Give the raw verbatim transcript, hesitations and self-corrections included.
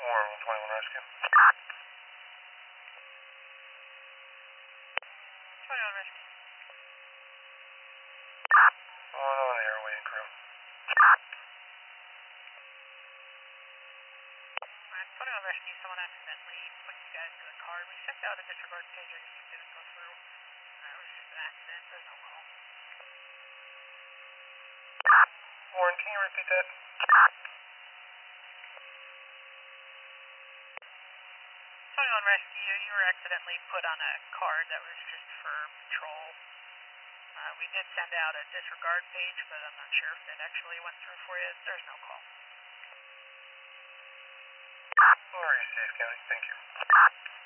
Warren one twenty-one Rescue. twenty-one Rescue. Going on here, waiting crew. Alright, twenty-one Rescue, someone accidentally put you guys to the card. We checked out a disregard page, I guess it didn't go through. Uh, it was just an accident, there's no call. Warren, can you repeat that? twenty-one Rescue, you were accidentally put on a card that was just for patrol. Uh, we did send out a disregard page, but I'm not sure if it actually went through for you. There's no call. Alright, safe, County. Thank you.